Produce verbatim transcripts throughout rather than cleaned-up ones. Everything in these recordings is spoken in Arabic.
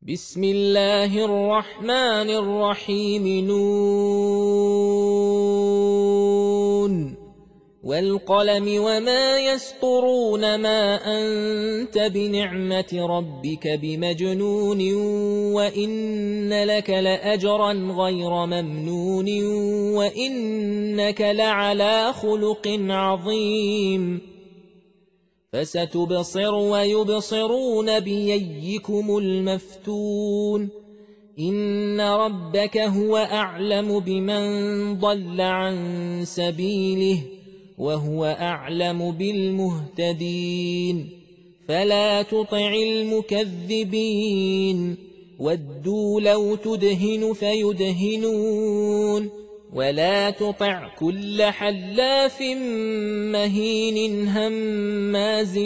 بسم الله الرحمن الرحيم نون والقلم وما يسطرون ما أنت بنعمة ربك بمجنون وإن لك لأجرا غير ممنون وإنك لعلى خلق عظيم فستبصر ويبصرون بأيكم المفتون إن ربك هو أعلم بمن ضل عن سبيله وهو أعلم بالمهتدين فلا تطع المكذبين ودوا لو تدهن فيدهنون ولا تطع كل حلاف مهين هماز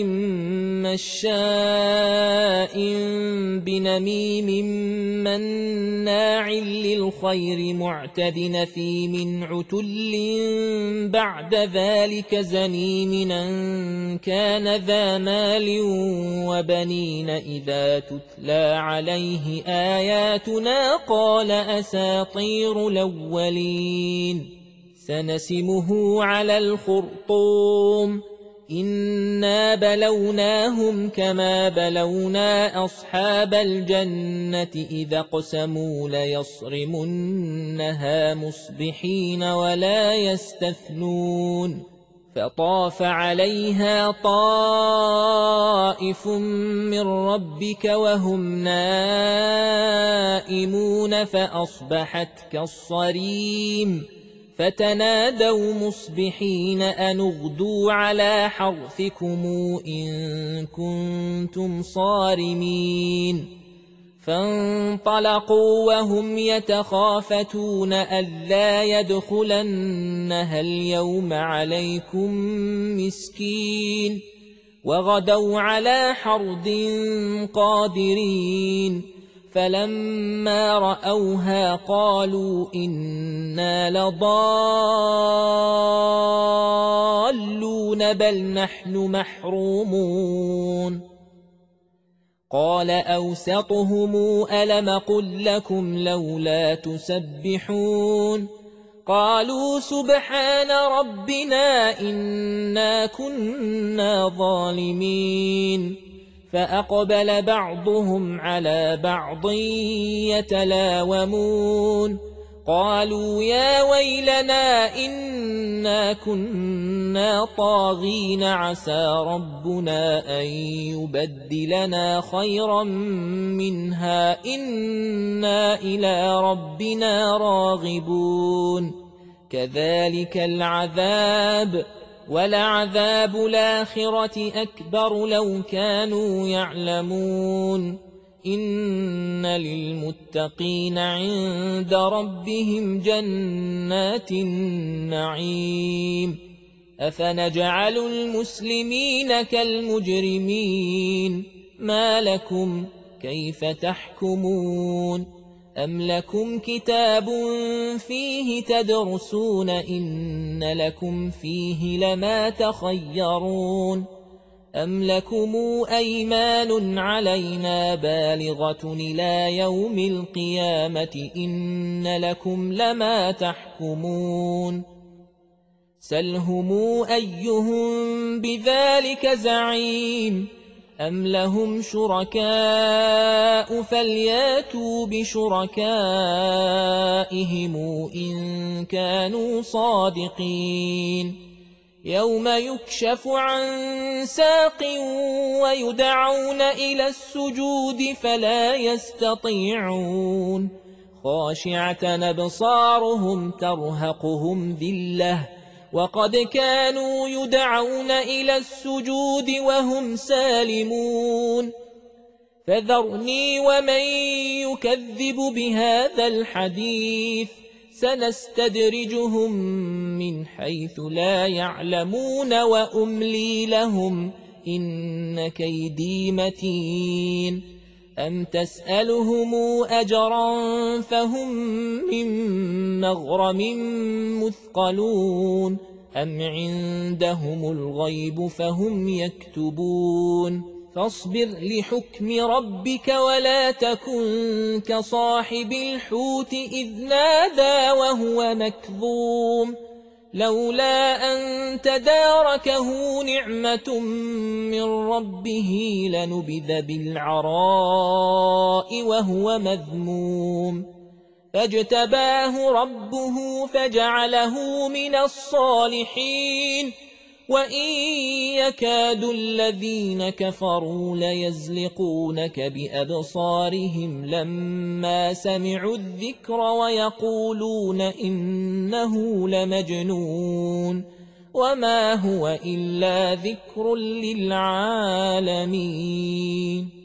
مشاء بنميم مناع للخير معتد نثيم عتل بعد ذلك زنيم أن كان ذا مال وبنين إذا تتلى عليه آياتنا قال أساطير الأولين سنسمه على الخرطوم إنا بلوناهم كما بلونا أصحاب الجنة إذا اقسموا ليصرمنها مصبحين ولا يستثنون فطاف عليها طائف من ربك وهم نائمون فأصبحت كالصريم فتنادوا مصبحين أن اغدوا على حرثكم إن كنتم صارمين فانطلقوا وهم يتخافتون ألا يدخلنها اليوم عليكم مسكين وغدوا على حرد قادرين فلما رأوها قالوا إنا لضالون بل نحن محرومون قال أوسطهم ألم قل لكم لولا تسبحون قالوا سبحان ربنا إنا كنا ظالمين فأقبل بعضهم على بعض يتلاومون قالوا يا ويلنا إنا كنا طاغين عسى ربنا أن يبدلنا خيرا منها إنا إلى ربنا راغبون كذلك العذاب ولعذاب الآخرة أكبر لو كانوا يعلمون إن للمتقين عند ربهم جنات النعيم أفنجعل المسلمين كالمجرمين ما لكم كيف تحكمون أم لكم كتاب فيه تدرسون إن لكم فيه لما تخيرون أم لكم أيمان علينا بالغة إلى يوم القيامة إن لكم لما تحكمون سلهم أيهم بذلك زعيم أم لهم شركاء فلياتوا بشركائهم إن كانوا صادقين يوم يكشف عن ساق ويدعون إلى السجود فلا يستطيعون خاشعة أبصارهم ترهقهم ذلة وقد كانوا يدعون إلى السجود وهم سالمون فذرني ومن يكذب بهذا الحديث سنستدرجهم من حيث لا يعلمون وأملي لهم إن كيدي متين أم تسألهم أجرا فهم من مغرم مثقلون أم عندهم الغيب فهم يكتبون فاصبر لحكم ربك ولا تكن كصاحب الحوت إذ نادى وهو مكظوم لولا أن تداركه نعمة من ربه لنبذ بالعراء وهو مذموم فاجتباه ربه فجعله من الصالحين وإن يكاد الذين كفروا ليزلقونك بأبصارهم لما سمعوا الذكر ويقولون إنه لمجنون وما هو إلا ذكر للعالمين